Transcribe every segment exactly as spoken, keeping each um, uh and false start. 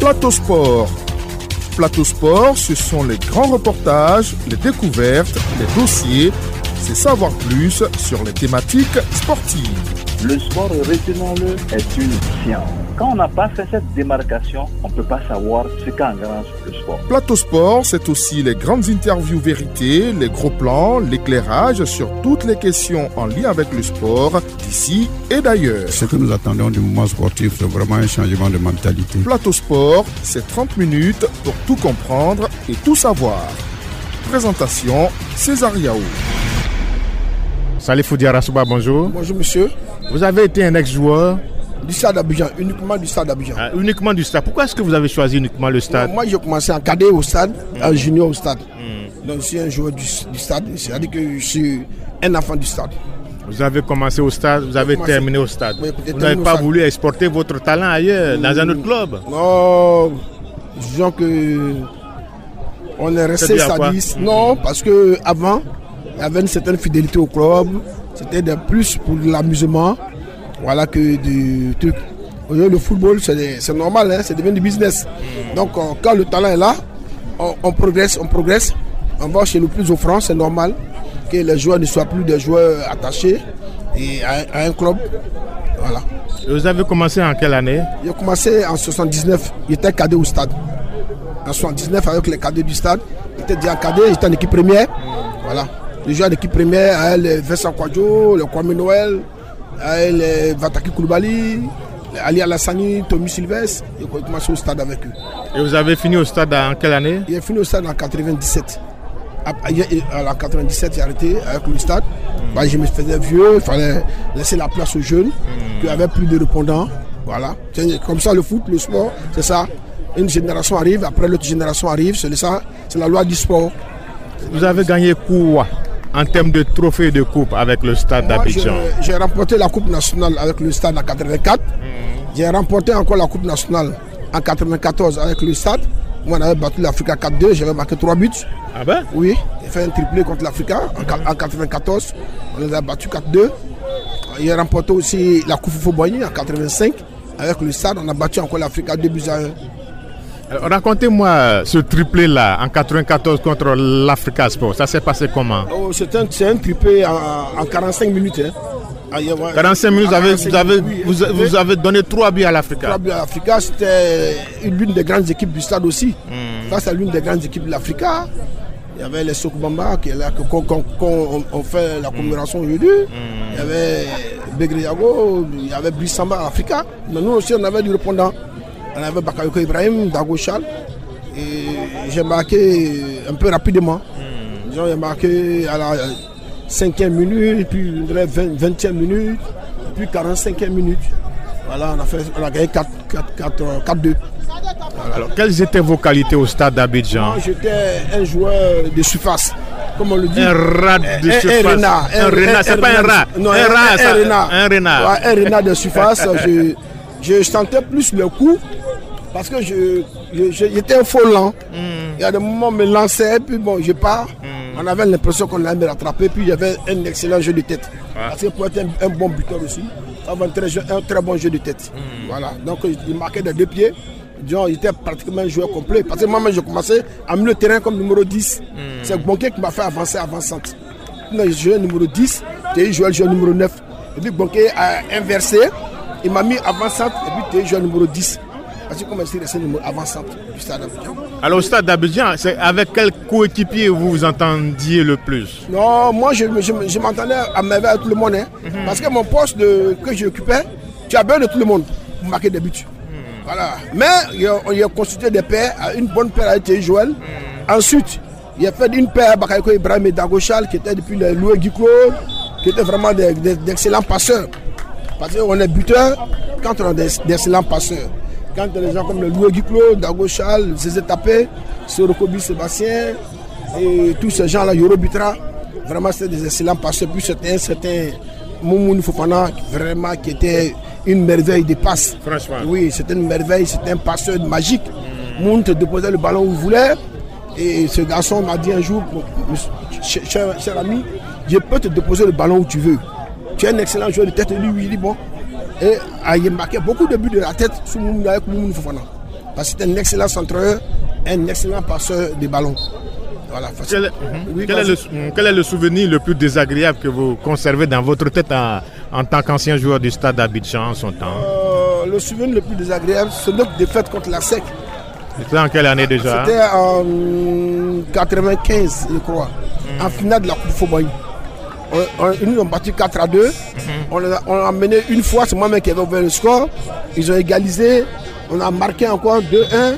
Plateau Sport. Plateau Sport, ce sont les grands reportages, les découvertes, les dossiers, c'est savoir plus sur les thématiques sportives. Le sport, retenons-le, est une science. Quand on n'a pas fait cette démarcation, on ne peut pas savoir ce qu'engrange le sport. Plateau Sport, c'est aussi les grandes interviews vérités, les gros plans, l'éclairage sur toutes les questions en lien avec le sport, d'ici et d'ailleurs. Ce que nous attendons du mouvement sportif, c'est vraiment un changement de mentalité. Plateau Sport, c'est trente minutes pour tout comprendre et tout savoir. Présentation, César Yao. Salifou Diarra-Souba, bonjour. Bonjour monsieur. Vous avez été un ex-joueur du Stade d'Abidjan, uniquement du Stade d'Abidjan. Ah, uniquement du Stade. Pourquoi est-ce que vous avez choisi uniquement le Stade? Non, moi j'ai commencé en cadet au Stade, mmh. en junior au Stade. Mmh. Donc je suis un joueur du, du Stade, c'est-à-dire que je suis un enfant du Stade. Vous avez commencé au Stade, vous avez commencé, terminé au Stade. Oui, vous n'avez pas voulu exporter votre talent ailleurs, mmh. dans un autre club? Non, disons que on est resté stadiste. Mmh. Non, parce que avant, il y avait une certaine fidélité au club. C'était de plus pour l'amusement, voilà, que du truc. Le football, c'est, c'est normal, hein, c'est devenu du business. Donc, euh, quand le talent est là, on, on progresse, on progresse. On va chez le plus offrant, c'est normal que les joueurs ne soient plus des joueurs attachés et à, à un club. Voilà. Et vous avez commencé en quelle année? J'ai commencé en soixante-dix-neuf. J'étais cadet au Stade. En soixante-dix-neuf, avec les cadets du Stade, j'étais déjà cadet, j'étais en équipe première. Voilà. Les joueurs d'équipe première, avec les Vincent Kwadjo, le Kwame Noël, avec les Vataki Koulibaly, Ali Alassani, Tommy Sylvestre. J'ai commencé au Stade avec eux. Et vous avez fini au Stade en quelle année? J'ai fini au Stade en quatre-vingt-dix-sept. En quatre-vingt-dix-sept, j'ai arrêté avec le Stade. Mm. Bah, je me faisais vieux, il fallait laisser la place aux jeunes, mm. qui avaient plus de répondants. Voilà. C'est comme ça le foot, le sport, c'est ça. Une génération arrive, après l'autre génération arrive, c'est ça, c'est la loi du sport. Vous avez gagné quoi en termes de trophées de coupe avec le Stade Moi, d'Abidjan? J'ai, j'ai remporté la Coupe nationale avec le Stade en quatre-vingt-quatre. Mmh. J'ai remporté encore la Coupe nationale en quatre-vingt-quatorze avec le Stade. Moi, on avait battu l'Africa quatre deux, j'avais marqué trois buts. Ah ben? Oui, j'ai fait un triplé contre l'Africa en, en quatre-vingt-quatorze. On les a battus quatre deux. J'ai remporté aussi la Coupe Fofo-Boigny en quatre-vingt-cinq. Avec le Stade, on a battu encore l'Africa deux buts à un. Alors, racontez-moi ce triplé-là en quatre-vingt-quatorze contre l'Africa Sport. Ça s'est passé comment? Oh, c'est, un, c'est un triplé en, en quarante-cinq minutes. Hein. Ah, quarante-cinq minutes, vous avez, vous, avez, oui, vous, vous avez donné trois buts à l'Africa. trois buts à l'Africa, c'était l'une des grandes équipes du Stade aussi. Mm. Ça, c'est l'une des grandes équipes de l'Africa. Il y avait les Sokubamba qui est là, quand on, on fait la commémoration mm. aujourd'hui. Mm. Il y avait Begriago, il y avait Brissamba à l'Africa. Mais nous aussi, on avait du répondant. On avait Bakayoko Ibrahim, Dago Chal, et j'ai marqué un peu rapidement. Mm. J'ai marqué à la cinquième minute, puis vingtième minute, puis quarante-cinquième minute. Voilà, on a, fait, on a gagné quatre deux. Voilà. Alors, quelles étaient vos qualités au Stade d'Abidjan? Moi, j'étais un joueur de surface, comme on le dit. Un rat de un, surface. Un renard. Un, un renard, c'est un pas un rat. Non, un, un, rat, un, ça, un renard. Un renard. Ouais, un renard de surface. je, je sentais plus le coup. Parce que je, je, je, j'étais un faux lent. Mm. Il y a des moments où on me lançait, puis bon, je pars. Mm. On avait l'impression qu'on allait me rattraper, puis il y avait un excellent jeu de tête. Ah. Parce que pour être un, un bon buteur aussi, ça va un très, un très bon jeu de tête. Mm. Voilà. Donc il marquait des deux pieds. Disons, il était pratiquement un joueur complet. Parce que moi-même, j'ai commencé à milieu de terrain comme numéro dix. Mm. C'est Bonquet qui m'a fait avancer avant-centre. Non, il jouait numéro dix, il jouait le joueur numéro neuf. Et puis Bonquet a inversé, il m'a mis avant-centre, et puis il jouait numéro dix. Parce que comme je resté avant-centre du Stade d'Abidjan. Alors au Stade d'Abidjan, c'est avec quel coéquipier vous vous entendiez le plus? Non, moi je, je, je m'entendais à merveille avec tout le monde. Hein, mm-hmm. Parce que mon poste de, que j'occupais, tu as besoin de tout le monde pour marquer des buts. Mm-hmm. Voilà. Mais on y a constitué des paires, une bonne paire avec Thierry Joël. Mm-hmm. Ensuite, il a fait une paire Bakayoko Ibrahim et Dago Chal qui était depuis le Louis Guiclo, qui étaient vraiment des, des, d'excellents passeurs. Parce qu'on est buteur quand on a des, d'excellents passeurs. Quand les gens comme le Louis Guiclo, Dago Chal, Zézé Tapé, Sorokobi Sébastien et tous ces gens-là, Yoro Bitra, vraiment c'était des excellents passeurs. Puis c'était un certain Moumouni Fofana, vraiment qui était une merveille de passe. Franchement. Oui, c'était une merveille, c'était un passeur magique. Mmh. Moun te déposait le ballon où il voulait. Et ce garçon m'a dit un jour, cher, cher, cher ami, je peux te déposer le ballon où tu veux. Tu es un excellent joueur de tête. Et lui, il dit bon. Et il a marqué beaucoup de buts de la tête sous Moumouni avec Moumouni Fofana. Parce que c'est un excellent centreur, un excellent passeur de ballon. Voilà, quel, oui, quel, est le, quel est le souvenir le plus désagréable que vous conservez dans votre tête en, en tant qu'ancien joueur du Stade d'Abidjan en son temps? euh, Le souvenir le plus désagréable, c'est notre défaite contre la S E C. C'était en quelle année déjà? C'était en quatre-vingt-quinze, je crois, mmh. en finale de la Coupe Foboy. Ils nous ont battu quatre à deux. Mmh. On, a, on a mené une fois, c'est moi-même qui avais ouvert le score. Ils ont égalisé. On a marqué encore deux un.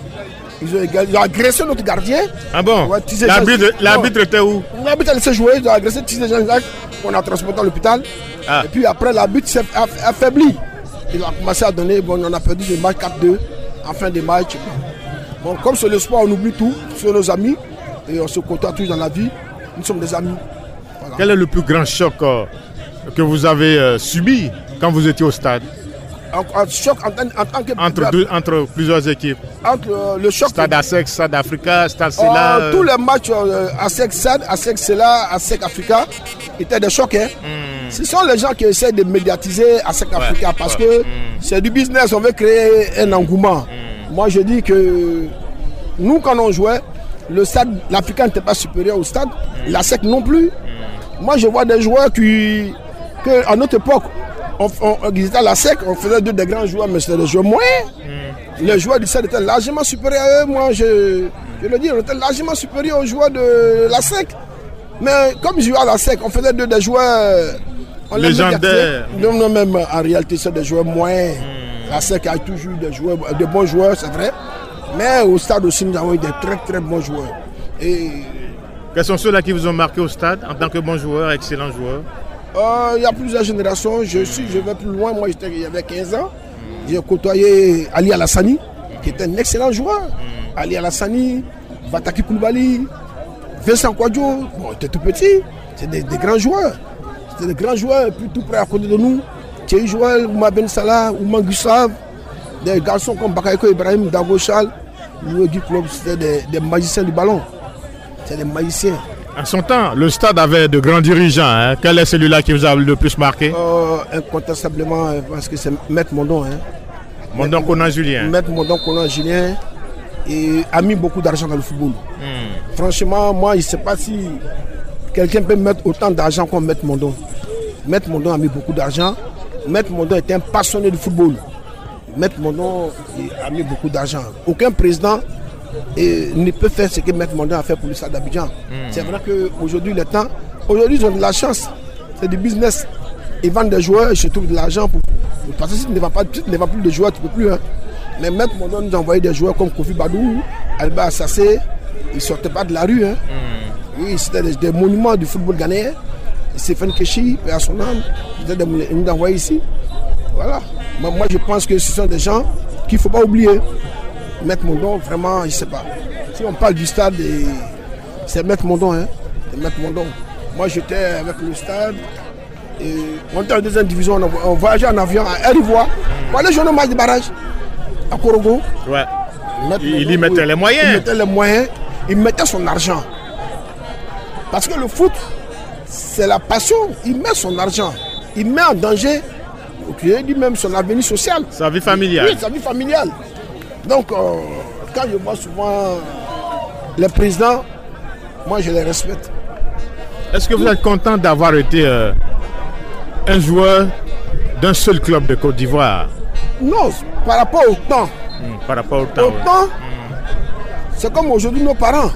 Ils ont, égalisé, ils ont agressé notre gardien. Ah bon? Ouais, l'arbitre était où? L'arbitre a laissé jouer. Ils ont agressé Tizé Jean-Jacques. On a transporté à l'hôpital. Ah. Et puis après, l'arbitre s'est affaibli. Il a commencé à donner. Bon, on a perdu le match quatre deux en fin de match. Bon, comme c'est le sport, on oublie tout. C'est nos amis. Et on se côtoie tous dans la vie. Nous sommes des amis. Voilà. Quel est le plus grand choc euh, que vous avez euh, subi quand vous étiez au stade? Un, un choc en, en, en tant que... Entre, deux, entre plusieurs équipes. Entre euh, le choc... Stade A S E C, Stade Africa, Stade Sela... Euh, tous les matchs euh, A S E C Stade, A S E C Sela, A S E C Africa étaient des chocs. Hein. Mm. Ce sont les gens qui essaient de médiatiser A S E C Africa ouais, parce ouais. que mm. c'est du business, on veut créer un engouement. Mm. Moi je dis que nous quand on jouait, le stade, l'Africain n'était pas supérieur au stade, mm. l'A S E C non plus. Mm. Moi je vois des joueurs qui, que, à notre époque, on, on, on était à l'A S E C, on faisait deux des grands joueurs, mais c'était des joueurs moyens. Mm. Les joueurs du stade étaient largement supérieurs à eux. Moi je, je le dis, on était largement supérieurs aux joueurs de l'A S E C. Mais comme je jouais à l'A S E C, on faisait deux des joueurs légendaires. Non, non, même en réalité, c'est des joueurs moyens. Mm. L'A S E C a toujours eu des, joueurs, de bons joueurs, c'est vrai. Mais au stade aussi, nous avons eu des très très bons joueurs. Et quels sont ceux-là qui vous ont marqué au stade en tant que bons joueurs, excellents joueurs? euh, Il y a plusieurs générations. Je, suis, je vais plus loin. Moi, j'étais, il y avait quinze ans. Mm. J'ai côtoyé Ali Alassani, qui était un excellent joueur. Mm. Ali Alassani, Vataki Koulibaly, Vincent Kouadio. Bon, il était tout petit. C'est des, des grands joueurs. C'était des grands joueurs, puis tout près à côté de nous. Thierry Joël, Ouma Ben Salah, Ouma Gustave. Des garçons comme Bakayoko Ibrahim, Dago Chal, le Guy Club, c'était des, des magiciens du ballon. C'était des magiciens. En son temps, le stade avait de grands dirigeants. Hein. Quel est celui-là qui vous a le plus marqué? euh, Incontestablement, parce que c'est Maître Mondon. Hein. Mondon Konan Julien. Maître Mondon Konan Julien et a mis beaucoup d'argent dans le football. Hmm. Franchement, moi, je ne sais pas si quelqu'un peut mettre autant d'argent comme Maître Mondon. Maître Mondon a mis beaucoup d'argent. Maître Mondon était un passionné du football. Maître Mondon a mis beaucoup d'argent. Aucun président et, ne peut faire ce que Maître Mondon a fait pour le Stade d'Abidjan. Mm. C'est vrai qu'aujourd'hui, le temps, aujourd'hui, ils ont de la chance. C'est du business. Ils vendent des joueurs, ils se trouvent de l'argent. Pour, parce que si tu ne vends pas, tu ne vends plus de joueurs, tu ne peux plus. Hein. Mais Maître Mondon nous a envoyé des joueurs comme Kofi Badou, Alba Assassé. Ils ne sortaient pas de la rue. Hein. Mm. Oui, c'était des, des monuments du football ghanéen. Stéphane Keshi, à son âme, ils nous ont envoyé ici. Voilà. Moi, je pense que ce sont des gens qu'il ne faut pas oublier. Maître Mondon, vraiment, je ne sais pas. Si on parle du stade, c'est Maître Mondon. Hein. C'est Maître Mondon. Moi, j'étais avec le stade. Et on était en deuxième division. On, on voyageait en avion à Air-Ivoire pour aller jouer au match de barrage à Korogo. Ouais. Il, il y mettait oui. les moyens. Il mettait les moyens. Il mettait son argent. Parce que le foot, c'est la passion. Il met son argent. Il met en danger. Il dit même son avenir social. Sa vie familiale. Oui, sa vie familiale. Donc, euh, quand je vois souvent les présidents, moi je les respecte. Est-ce que vous êtes content d'avoir été euh, un joueur d'un seul club de Côte d'Ivoire? Non, par rapport au temps. Mmh, par rapport au temps. Au oui. temps, mmh. c'est comme aujourd'hui nos parents.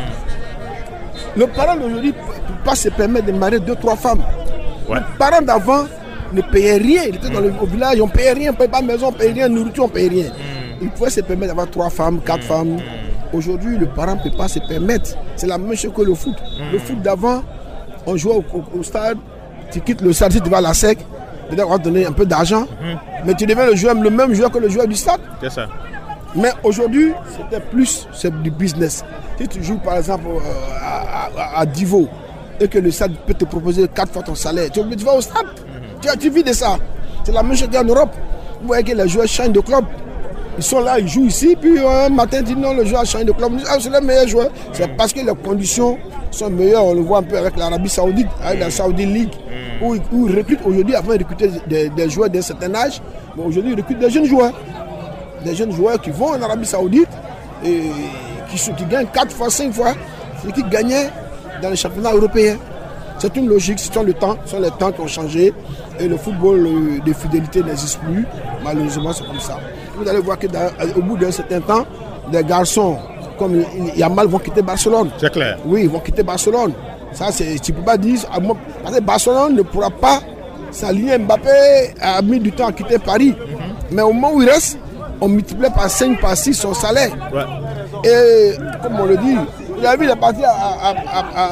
Mmh. Nos parents d'aujourd'hui ne peuvent pas se permettre de marier deux, trois femmes. Ouais. Les parents d'avant ne payaient rien. Ils étaient mmh. dans le, au village, on ne payait rien, on ne payait pas de maison, on ne payait rien, nourriture, on ne payait rien. Mmh. Ils pouvaient se permettre d'avoir trois femmes, quatre mmh. femmes. Mmh. Aujourd'hui, le parent ne peut pas se permettre. C'est la même chose que le foot. Mmh. Le foot d'avant, on jouait au, au, au stade, tu quittes le stade, si tu vas à la S E C, peut-être on va te donner un peu d'argent, mmh. mais tu deviens le, joueur, le même joueur que le joueur du stade. C'est ça. Mais aujourd'hui, c'était plus c'est du business. Si tu joues par exemple euh, à, à, à Divo et que le stade peut te proposer quatre fois ton salaire, tu, tu vas au stade, mmh. tu, tu vis de ça. C'est la même chose en Europe. Vous voyez que les joueurs changent de club. Ils sont là, ils jouent ici, puis un matin, ils disent non, le joueur a changé de club. Ah, c'est le meilleur joueur. Mmh. C'est parce que les conditions sont meilleures. On le voit un peu avec l'Arabie Saoudite, avec mmh. la Saudi League, mmh. où, où ils recrutent aujourd'hui, avant de recruter des, des joueurs d'un certain âge, mais aujourd'hui, ils recrutent des jeunes joueurs. des jeunes joueurs qui vont en Arabie Saoudite et qui, qui gagnent quatre fois, cinq fois ce qu'ils gagnaient dans les championnats européens. C'est une logique, ce sont, le temps, ce sont les temps qui ont changé et le football de fidélité n'existe plus. Malheureusement, c'est comme ça. Vous allez voir qu'au bout d'un certain temps, des garçons comme Yamal vont quitter Barcelone. C'est clair. Oui, ils vont quitter Barcelone. Ça, c'est, tu ne peux pas dire. Parce que Barcelone ne pourra pas s'aligner. Mbappé a mis du temps à quitter Paris. Mm-hmm. Mais au moment où il reste, on multiplie par cinq, par six son salaire. Ouais. Et comme on le dit, il a vu la partie à, à, à, à,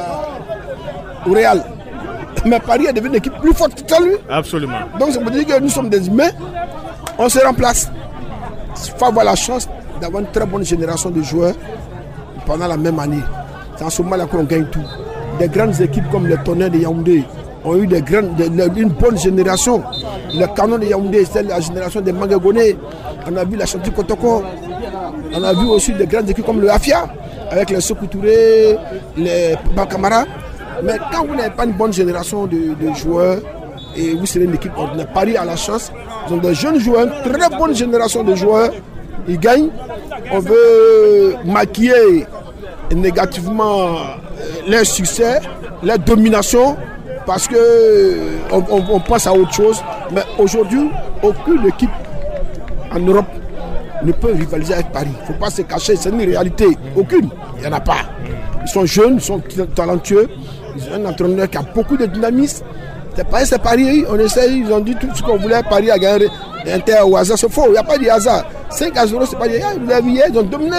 au Real. Mais Paris est devenu une équipe plus forte que lui. Absolument. Donc ça veut dire que nous sommes des humains, on se remplace. Il faut avoir la chance d'avoir une très bonne génération de joueurs pendant la même année. C'est en ce moment-là qu'on gagne tout. Des grandes équipes comme les Tonnerres de Yaoundé ont eu des grandes, des, une bonne génération. Le Canon de Yaoundé, c'est la génération des Mangagoné. On a vu la Chantilly Kotoko. On a vu aussi des grandes équipes comme le Afia, avec les Sékou Touré, les Bakamara. Mais quand vous n'avez pas une bonne génération de, de joueurs, et vous serez une équipe ordinaire, Paris a la chance. Ils ont des jeunes joueurs, une très bonne génération de joueurs. Ils gagnent. On veut maquiller négativement leur succès, leur domination, parce qu'on on, on pense à autre chose. Mais aujourd'hui, aucune équipe en Europe ne peut rivaliser avec Paris. Il ne faut pas se cacher, c'est une réalité. Aucune. Il n'y en a pas. Ils sont jeunes, ils sont talentueux. Ils ont un entraîneur qui a beaucoup de dynamisme. C'est Paris, c'est Paris. On essaye, ils ont dit tout ce qu'on voulait. Paris a gagné Inter au hasard. C'est faux, il n'y a pas de hasard. cinq à zéro, c'est pas hier. Vous l'avez vu hier, ils ont dominé.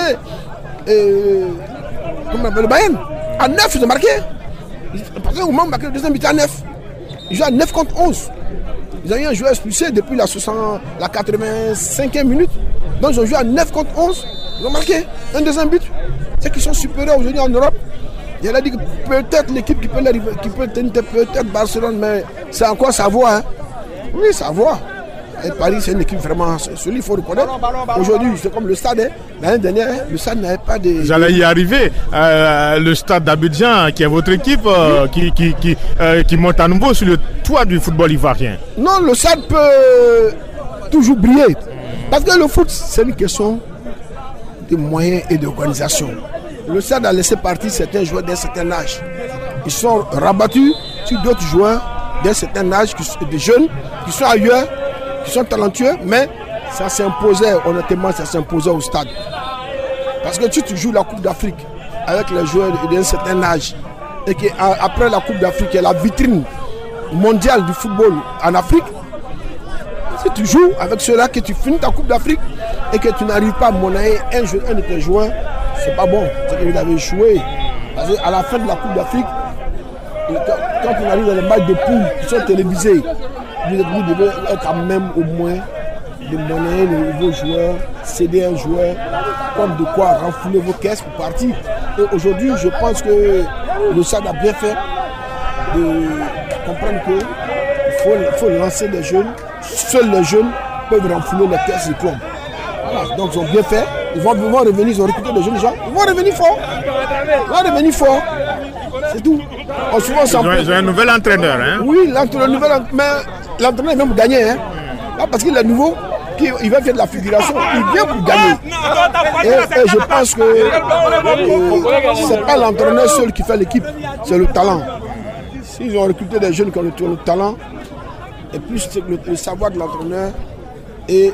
Euh, comment on appelle le Bayern. À neuf, ils ont marqué. Parce qu'au moment où ils ont marqué le deuxième but à neuf. Ils jouent à neuf contre onze. Ils ont eu un joueur expulsé depuis la, soixante, la quatre-vingt-cinquième minute. Donc ils ont joué à neuf contre onze. Ils ont marqué un deuxième but. C'est qu'ils sont supérieurs aujourd'hui en Europe. Il a dit que peut-être l'équipe qui peut, qui peut tenir peut-être Barcelone, mais c'est encore sa voix. Hein. Oui, sa voix. Et Paris, c'est une équipe vraiment solide, il faut reconnaître. Aujourd'hui, c'est comme le stade. Hein. L'année dernière, le stade n'avait pas de... J'allais y arriver. Euh, le stade d'Abidjan, qui est votre équipe, euh, qui, qui, qui, euh, qui monte à nouveau sur le toit du football ivoirien. Non, le stade peut toujours briller. Parce que le foot, c'est une question de moyens et d'organisation. Le stade a laissé partir certains joueurs d'un certain âge. Ils sont rabattus sur d'autres joueurs d'un certain âge, des jeunes qui sont ailleurs, qui sont talentueux, mais ça s'imposait, honnêtement, ça s'imposait au stade. Parce que si tu joues la Coupe d'Afrique avec les joueurs d'un certain âge, et qu'après la Coupe d'Afrique, il y a la vitrine mondiale du football en Afrique, si tu joues avec ceux-là, que tu finis ta Coupe d'Afrique et que tu n'arrives pas à monnayer un, un de tes joueurs, c'est pas bon, c'est que vous avez échoué. Parce qu'à la fin de la Coupe d'Afrique, quand on arrive dans les matchs de poules qui sont télévisés, vous devez être quand même au moins de monnayer les nouveaux joueurs, céder un joueur, comme de quoi renflouer vos caisses pour partir. Et aujourd'hui, je pense que le S A D a bien fait de comprendre qu'il faut, faut lancer des jeunes. Seuls les jeunes peuvent renflouer les caisses du club. Voilà, donc ils ont bien fait. Ils vont, ils vont revenir, ils ont recruté des jeunes gens. Ils vont revenir fort. Ils vont revenir fort. C'est tout. On, souvent, ils, ont, ils ont un nouvel entraîneur. Hein? Oui, l'entraîneur, mais l'entraîneur est même pour gagner. Hein? Là, parce qu'il est nouveau, il va faire de la figuration. Il vient pour gagner. Et, et je pense que euh, ce n'est pas l'entraîneur seul qui fait l'équipe, c'est le talent. S'ils ont recruté des jeunes qui ont le, le talent, et plus le, le savoir de l'entraîneur, et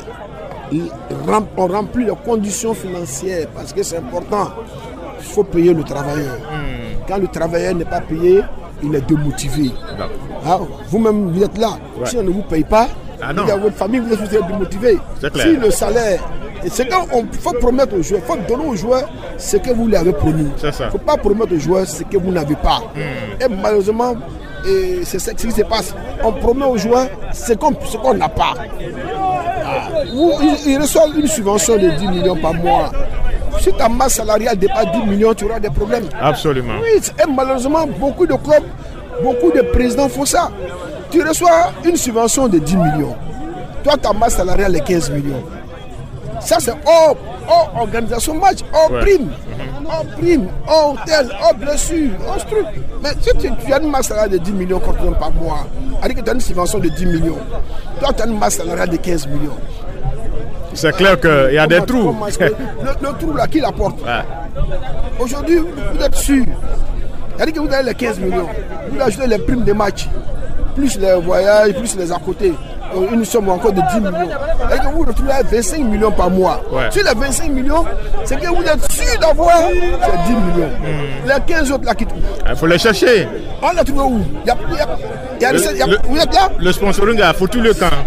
on remplit les conditions financières, parce que c'est important. Il faut payer le travailleur. Quand le travailleur n'est pas payé, il est démotivé. Ah, vous-même, vous êtes là. Ouais. Si on ne vous paye pas, ah vous avez votre famille, vous êtes démotivé. Si le salaire, c'est quand on faut promettre aux joueurs, il faut donner aux joueurs ce que vous lui avez promis. Il ne faut pas promettre aux joueurs ce que vous n'avez pas. Mm. Et malheureusement, et c'est ce qui se passe. On promet aux joueurs ce qu'on qu'on n'a pas. Ah. Vous, ils, ils reçoivent une subvention de dix millions par mois. Si ta masse salariale dépasse dix millions, tu auras des problèmes. Absolument. Oui, et malheureusement, beaucoup de clubs, beaucoup de présidents font ça. Tu reçois une subvention de dix millions. Toi, ta masse salariale est quinze millions. Ça, c'est hors, hors organisation match, hors ouais. prime, mm-hmm. hors prime, hors hôtel, hors blessure, hors truc. Mais si tu, tu as une masse salariale de dix millions par mois, c'est-à-dire que tu as une subvention de dix millions. Toi, tu as une masse salariale de quinze millions. c'est clair qu'il y a des trous. Le, le trou là, qui l'apporte? Ouais. Aujourd'hui, vous êtes sûr. C'est-à-dire que vous avez les quinze millions, vous ajoutez les primes de match, plus les voyages, plus les à côté. Une somme encore de dix millions. C'est-à-dire que vous vous retrouvez à vingt-cinq millions par mois. Ouais. Sur les vingt-cinq millions, c'est que vous êtes sûr d'avoir ces dix millions. Mm. Les quinze autres là qui trouvent. Il faut les chercher. On l'a trouvé où? Il y a, il y a, il y a, le, il y a, le, vous êtes là? Le sponsoring a foutu le camp.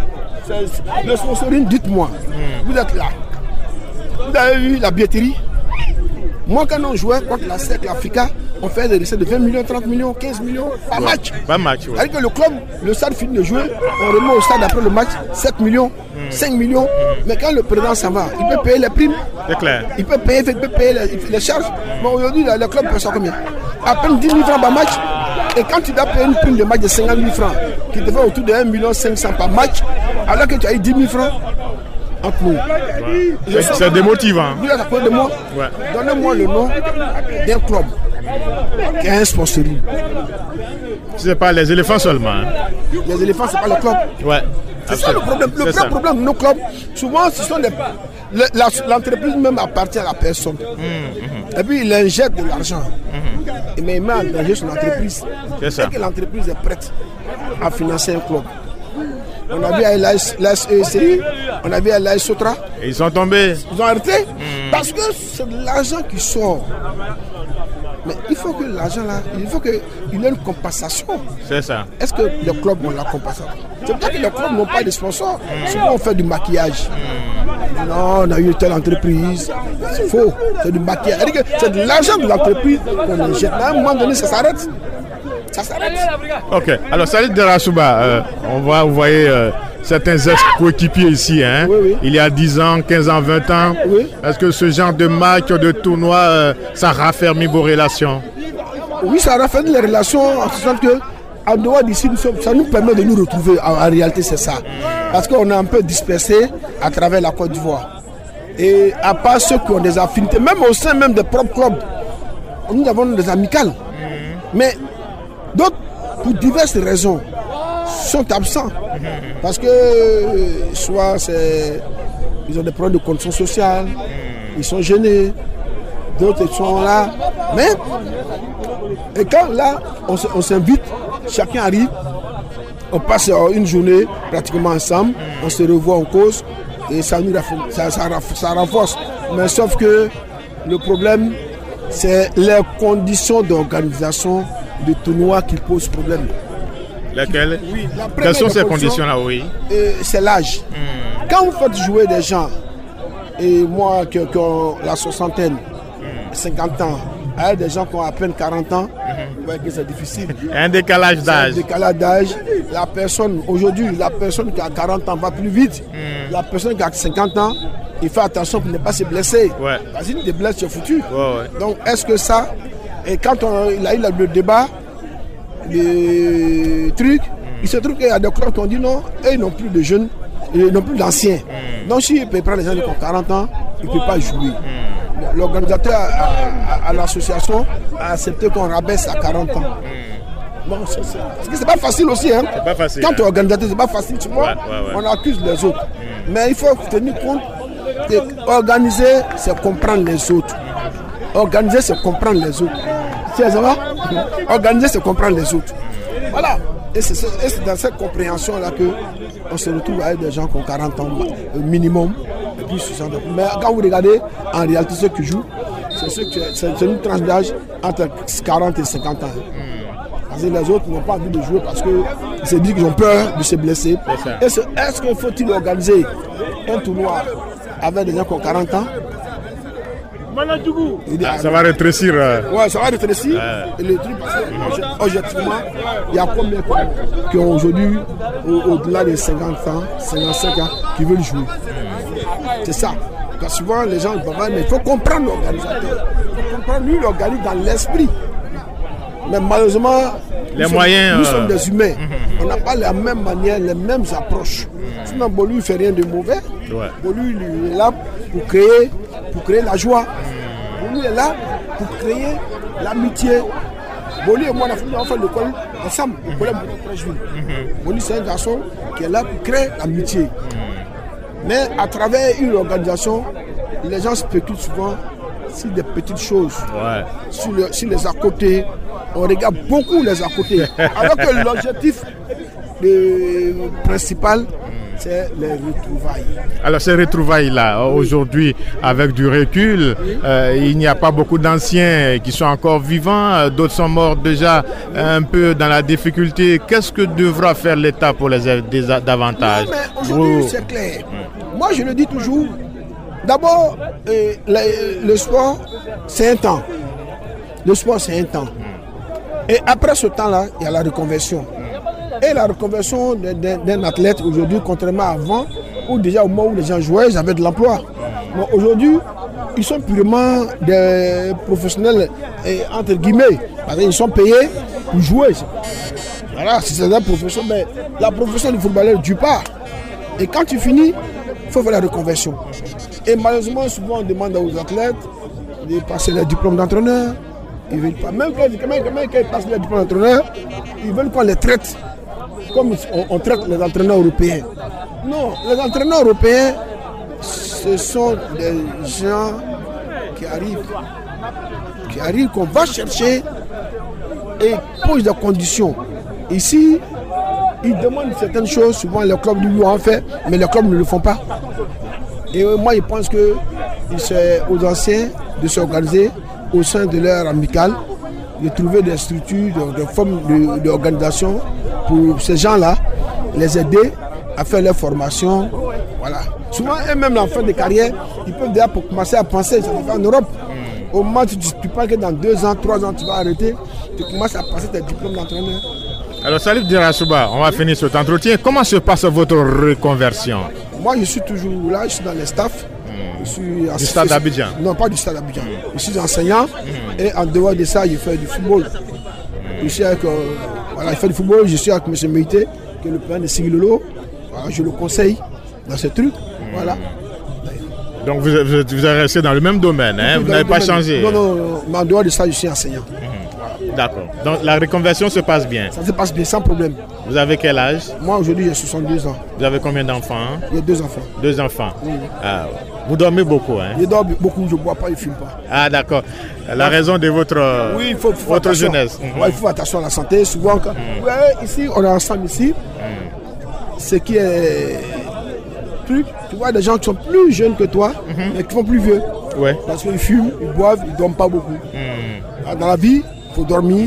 Le sponsoring, dites-moi. Mm. Vous êtes là. Vous avez vu la billetterie? Moi, quand on jouait contre la S E C, l'Africa, on fait des recettes de vingt millions, trente millions, quinze millions par ouais, match. Par match, ouais. C'est-à-dire que le club, le stade finit de jouer, on remet au stade après le match sept millions, mm. cinq millions. Mm. Mais quand le président s'en va, il peut payer les primes. C'est clair. Il peut payer, il peut payer les, les charges. Mais aujourd'hui, le club peut ça combien? À peine dix mille francs par match. Et quand tu dois payer une prime de match de cinquante mille francs, qui te fait autour de un million cinq cents par match, alors que tu as eu dix mille francs, entre nous. Ouais. C'est, c'est démotivant. Vous êtes à côté de moi? Ouais. Donnez-moi le nom d'un club qui a un sponsoring. Ce n'est pas les éléphants seulement. Hein. Les éléphants, ce n'est pas le club. Ouais. C'est ça le problème. Le vrai problème de nos clubs, souvent, ce sont les, le, la, l'entreprise même appartient à la personne. Mmh, mmh. Et puis, il injecte de l'argent. Mmh. Mais il met en danger son entreprise. C'est ça. Et que l'entreprise est prête à financer un club. On a vu à l'A S E C I, on a vu à l'A S Sotra. Et ils sont tombés. Ils ont arrêté. Mmh. Parce que c'est de l'argent qui sort. Mais il faut que l'argent là, il faut qu'il y ait une compensation. C'est ça. Est-ce que les clubs ont la compensation? C'est peut-être que les clubs n'ont pas de sponsors. Mmh. Souvent on fait du maquillage. Mmh. Non, on a eu telle entreprise. C'est faux. C'est du maquillage. C'est-à-dire que c'est de l'argent de l'entreprise qu'on injecte. À un moment donné, ça s'arrête. Ça s'arrête. Ok. Alors, Salif Darassouba, euh, on voit, vous voyez euh, certains ex-coéquipiers ici. Hein, oui, oui. Il y a dix ans, quinze ans, vingt ans. Oui. Est-ce que ce genre de match, de tournoi, euh, ça raffermit vos relations? Oui, ça raffermit les relations en ce sens que, en dehors d'ici, ça nous permet de nous retrouver. En, en réalité, c'est ça. Parce qu'on est un peu dispersés à travers la Côte d'Ivoire. Et à part ceux qui ont des affinités, même au sein même des propres clubs, nous avons des amicales. Mais d'autres, pour diverses raisons, sont absents. Parce que soit c'est, ils ont des problèmes de conditions sociales, ils sont gênés, d'autres sont là. Mais et quand là, on, on s'invite, chacun arrive, on passe une journée pratiquement ensemble, on se revoit en cause et ça, nous, ça, ça, ça renforce. Mais sauf que le problème, c'est les conditions d'organisation de tournois qui posent problème. Lesquelles? Oui, la Quelles sont ces conditions-là, oui? C'est l'âge. Mmh. Quand vous faites jouer des gens, et moi qui ai la soixantaine, mmh. cinquante ans, avec des gens qui ont à peine quarante ans, mmh. vous voyez que c'est difficile. Un décalage d'âge. Un décalage d'âge. La personne, aujourd'hui, la personne qui a quarante ans va plus vite. Mmh. La personne qui a cinquante ans, il fait attention pour ne pas se blesser. Ouais. Parce que si tu te blesses, tu es foutu. Ouais, ouais. Donc, est-ce que ça... Et quand on, il a eu le débat, les trucs, mm. il se trouve qu'il y a des clubs qui ont dit non, et ils n'ont plus de jeunes, ils n'ont plus d'anciens. Mm. Donc s'il peut prendre les gens qui ont quarante ans, il ne peut pas jouer. Mm. L'organisateur à, à, à l'association a accepté qu'on rabaisse à quarante ans. Mm. Bon, c'est, c'est, parce que c'est pas facile aussi. Hein. C'est pas facile. Quand tu es organisateur, c'est pas facile. Tu vois, ouais, ouais, ouais. On accuse les autres. Mm. Mais il faut tenir compte qu'organiser, c'est comprendre les autres. Organiser, c'est comprendre les autres. C'est ça va? Organiser, c'est comprendre les autres. Voilà. Et c'est, et c'est dans cette compréhension-là qu'on se retrouve avec des gens qui ont quarante ans minimum. Et puis soixante ans. Mais quand vous regardez, en réalité, ceux qui jouent, c'est, ceux qui, c'est, c'est une tranche d'âge entre quarante et cinquante ans. Parce que les autres n'ont pas envie de jouer parce qu'ils se disent qu'ils ont peur de se blesser. Et c'est, est-ce qu'il faut-il organiser un tournoi avec des gens qui ont quarante ans? Ah, ça va rétrécir. Euh... Ouais, ça va rétrécir. Euh... Et le truc, objectivement, il y a combien qui ont aujourd'hui, au, au-delà de cinquante ans, cinquante-cinq ans, qui veulent jouer. C'est ça. Parce que souvent, les gens disent, mais il faut comprendre l'organisateur. Il faut comprendre, lui, il organise dans l'esprit. Mais malheureusement, les nous, moyens, sommes, nous euh... sommes des humains. Mm-hmm. On n'a pas la même manière, les mêmes approches. Mm-hmm. Sinon, bon, lui, il ne fait rien de mauvais. Ouais. Bon, lui, il est là pour créer. Pour créer la joie. Mmh. Lui est là pour créer l'amitié. Boli et moi, on a fait l'école ensemble, au collège de Trècheville. Boli, c'est un garçon qui est là pour créer l'amitié. Mmh. Mais à travers une organisation, les gens spéculent souvent sur des petites choses, ouais. sur, le, sur les à côté. On regarde beaucoup les à côté. Alors que l'objectif de, principal, c'est les retrouvailles. Alors ces retrouvailles-là, aujourd'hui, avec du recul, euh, il n'y a pas beaucoup d'anciens qui sont encore vivants, d'autres sont morts déjà un peu dans la difficulté. Qu'est-ce que devra faire l'État pour les aider davantage? Non, mais aujourd'hui, c'est clair. Moi, je le dis toujours, d'abord, euh, le, le sport, c'est un temps. Le sport, c'est un temps. Et après ce temps-là, il y a la reconversion. Et la reconversion d'un athlète aujourd'hui, contrairement à avant, où déjà au moment où les gens jouaient, ils avaient de l'emploi. Mais aujourd'hui, ils sont purement des professionnels, et, entre guillemets, parce qu'ils sont payés pour jouer. Voilà, si c'est la profession, mais la profession du footballeur ne dure pas. Et quand tu finis, il faut faire la reconversion. Et malheureusement, souvent on demande aux athlètes de passer le diplôme d'entraîneur. Ils veulent pas. Même quand, même, même quand ils passent le diplôme d'entraîneur, ils veulent qu'on les traite comme on, on traite les entraîneurs européens. Non, les entraîneurs européens, ce sont des gens qui arrivent, qui arrivent, qu'on va chercher et posent des conditions. Ici, ils demandent certaines choses, souvent les clubs du en fait, mais les clubs ne le font pas. Et moi, je pense que c'est aux anciens de s'organiser au sein de leur amicale, de trouver des structures, des formes d'organisation pour ces gens-là, les aider à faire leur formation. Voilà. Souvent, eux-mêmes, en fin de carrière, ils peuvent déjà pour commencer à penser, ça se fait en Europe. Mm. Au moment où tu, tu penses que dans deux ans, trois ans, tu vas arrêter, tu commences à passer tes diplômes d'entraîneur. Alors, Salif Dirasouba, on va oui. finir cet entretien. Comment se passe votre reconversion? Moi, je suis toujours là, je suis dans les staffs. Je suis du stade d'Abidjan? Non, pas du stade d'Abidjan. Mm. Je suis enseignant mm. et en dehors de ça, je fais du football. Mm. Je suis avec, euh, voilà, je fais du football, je suis avec M. Meïté, qui est le président de Sigilolo. Voilà, je le conseille dans ce truc. Mm. Voilà. Donc vous, vous, vous êtes resté dans le même domaine, hein? Vous n'avez pas domaine. changé? Non, non, non, mais en dehors de ça, je suis enseignant. Mm. Voilà. D'accord. Donc la reconversion se passe bien? Ça se passe bien, sans problème. Vous avez quel âge? Moi, aujourd'hui, j'ai soixante-deux ans. Vous avez combien d'enfants? Hein? J'ai deux enfants. Deux enfants. Oui. Ah, vous dormez beaucoup, hein? Je dors beaucoup, je ne bois pas, je ne fume pas. Ah, d'accord. La raison de votre, oui, il faut, faut votre jeunesse. Mm-hmm. Ouais, il faut faire attention à la santé. Souvent, quand... mm. ouais, ici, on est ensemble ici. Mm. Ce qui est truc, tu vois des gens qui sont plus jeunes que toi, mm-hmm. mais qui sont plus vieux. Ouais. Parce qu'ils fument, ils boivent, ils ne dorment pas beaucoup. Mm. Dans la vie, il faut dormir,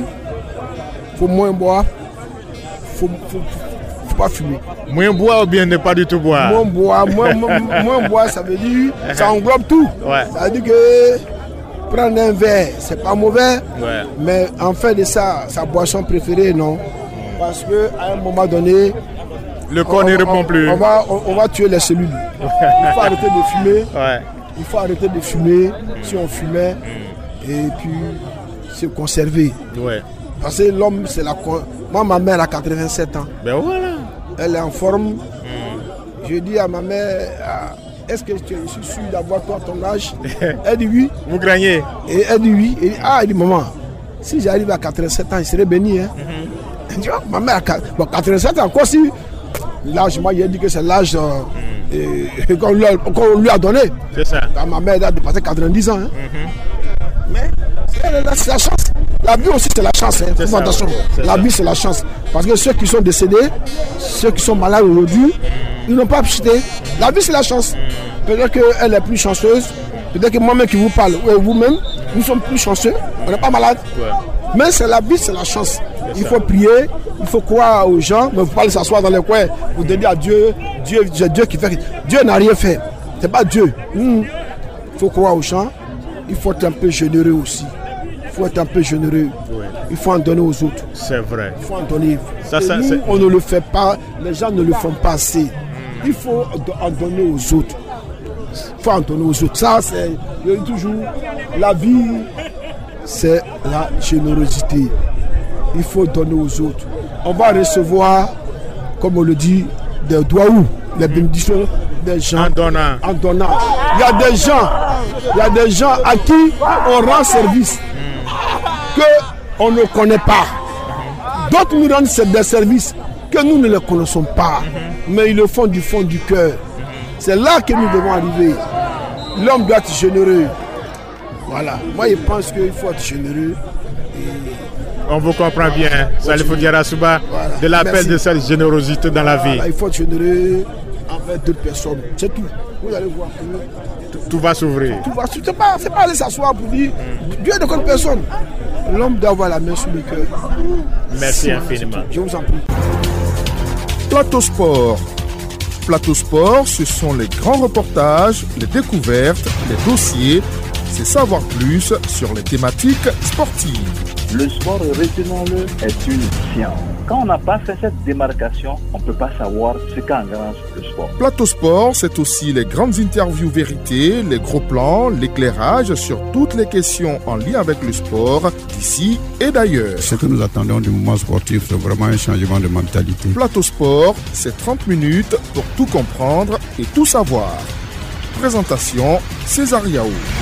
il faut moins boire, il ne faut, faut, faut pas fumer. Moins boire ou bien ne pas du tout boire? Moins boire, moins, moins, moins boire, ça veut dire, ça englobe tout. Ouais. Ça veut dire que prendre un verre, c'est pas mauvais, ouais. mais en fait de ça, sa boisson préférée, non. Mm. Parce qu'à un moment donné, le corps ne répond plus. On va, on, on va tuer les cellules. Il faut arrêter de fumer. Ouais. Il faut arrêter de fumer mm. si on fumait mm. et puis se conserver. Ouais. Parce que l'homme, c'est la. Moi, ma mère a quatre-vingt-sept ans. Ben voilà. Elle est en forme. Mm. Je dis à ma mère, est-ce que tu es sûr d'avoir toi ton âge? Elle dit oui. Vous craignez? Et elle dit oui. Et ah, elle dit maman, si j'arrive à quatre-vingt-sept ans, il serait béni. Hein? Mm-hmm. Tu vois, ma mère a bon, quatre-vingt-sept ans, encore si l'âge, moi, il a dit que c'est l'âge euh, mm. qu'on, lui qu'on lui a donné. C'est ça. Quand ma mère a dépassé quatre-vingt-dix ans. Hein? Mm-hmm. Mais c'est la chance. La vie aussi, c'est la chance. Hein. C'est attention. C'est la ça. vie, c'est la chance. Parce que ceux qui sont décédés, ceux qui sont malades aujourd'hui, mm. ils n'ont pas acheté. La vie, c'est la chance. Mm. Peut-être qu'elle est plus chanceuse. Peut-être que moi-même qui vous parle, ou vous-même, nous sommes plus chanceux. On n'est pas malade. Ouais. Mais c'est la vie, c'est la chance. C'est il ça. faut prier, il faut croire aux gens, mais vous ne pouvez pas s'asseoir dans les coins, vous donnez à Dieu, Dieu, c'est Dieu qui fait. Dieu n'a rien fait. Ce n'est pas Dieu. Il faut croire aux gens. Il faut être un peu généreux aussi. Il faut être un peu généreux. Oui. Il faut en donner aux autres. C'est vrai. Il faut en donner. Ça, ça, nous, on ne le fait pas. Les gens ne le font pas assez. Mm. Il faut en donner aux autres. Il faut en donner aux autres. Ça, c'est je dis toujours, la vie, c'est la générosité. Il faut donner aux autres. On va recevoir, comme on le dit, des doigts, les bénédictions des gens. En donnant. En donnant. Il y a des gens, il y a des gens à qui on rend service mm. qu'on ne connaît pas. D'autres nous rendent des services que nous ne les connaissons pas. Mm-hmm. Mais ils le font du fond du cœur. Mm-hmm. C'est là que nous devons arriver. L'homme doit être généreux. Voilà. Moi, je pense qu'il faut être généreux. On vous comprend bien, Salifou Diarra-Souba, voilà. De l'appel Merci. De cette générosité dans la vie. Voilà, il faut être généreux envers d'autres personnes. C'est tout. Vous allez voir que tout, tout va s'ouvrir. Tout va s'ouvrir. C'est pas, c'est pas aller s'asseoir pour dire mm. Dieu ne connaît personne. L'homme doit avoir la main sur le cœur. Merci infiniment. Je vous en prie. Plateau Sport. Plateau Sport, ce sont les grands reportages, les découvertes, les dossiers, c'est savoir plus sur les thématiques sportives. Le sport, retenons-le, est une science. Quand on n'a pas fait cette démarcation, on ne peut pas savoir ce qu'engrange le sport. Plateau Sport, c'est aussi les grandes interviews vérités, les gros plans, l'éclairage sur toutes les questions en lien avec le sport, d'ici et d'ailleurs. Ce que nous attendons du mouvement sportif, c'est vraiment un changement de mentalité. Plateau Sport, c'est trente minutes pour tout comprendre et tout savoir. Présentation, César Yao.